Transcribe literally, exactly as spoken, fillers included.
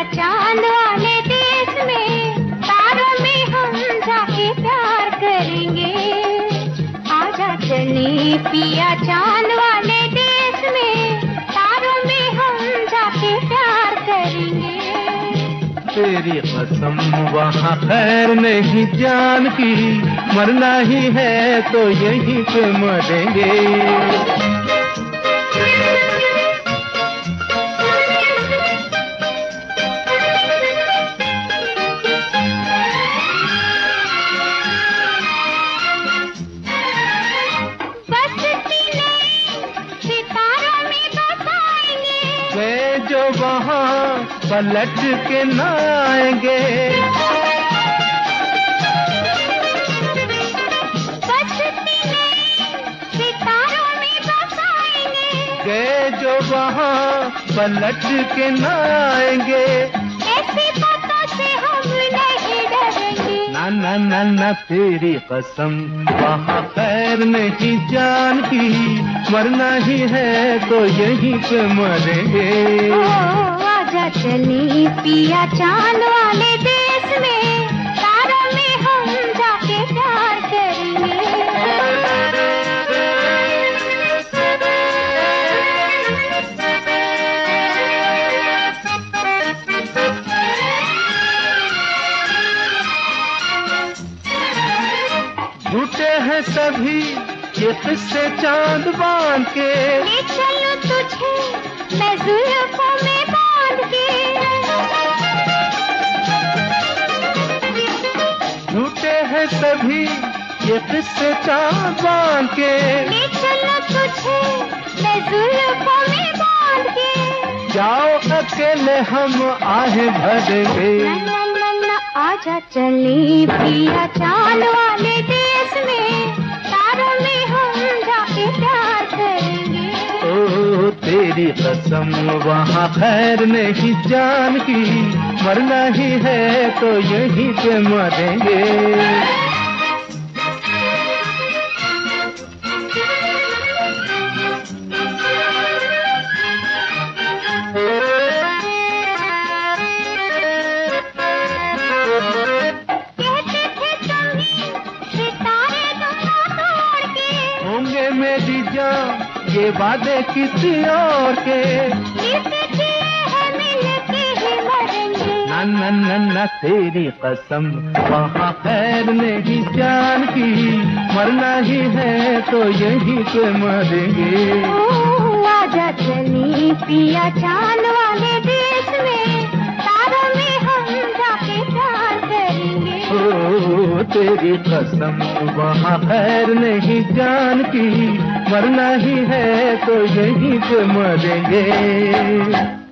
चांद वाले देश में, तारों में हम जाके प्यार करेंगे। आजा चले पिया चांद वाले देश में, तारों में हम जाके प्यार करेंगे। तेरी कसम वहाँ खैर नहीं जान की, मरना ही है तो यहीं पे मरेंगे। वे जो वहाँ पलट के न आएंगे, सितारों में बसाएंगे। वे जो वहाँ पलट के न आएंगे, ऐसी बातों से हम नहीं डरेंगे। ना ना ना ना तेरी कसम वहाँ खैर नहीं जान की, मरना ही है तो यहीं पे मरेंगे। ओ आजा चले पिया चांद वाले देश में, तारों में हम जाके प्यार करेंगे। झूठे हैं सभी ये किस्से चांद बांध के, ले चलूं तुझे मैं जुल्फों में बांध के। झूठे हैं सभी ये किस्से चांद बांध के, ले चलूं तुझे मैं जुल्फों में बांध के। जाओ अकेले हम आहें भरेंगे। ना ना ना ना आजा चले पिया चांद वाले देश में, तारों में हम जाके प्यार करेंगे। ओ तेरी कसम वहाँ खैर नहीं जान की, मरना ही है तो यहीं पे मरेंगे। होंगे मेरी जान ये वादे किसी और के, ना ना ना ना तेरी कसम वहाँ खैर नहीं जान की, मरना ही है तो यहीं पे मरेंगे। आजा चले पिया चांद वाले देश में, तारों में हम जाके प्यार करेंगे। ओ तेरी कसम वहाँ खैर नहीं जान की, मरना ही है तो यहीं पे मरेंगे।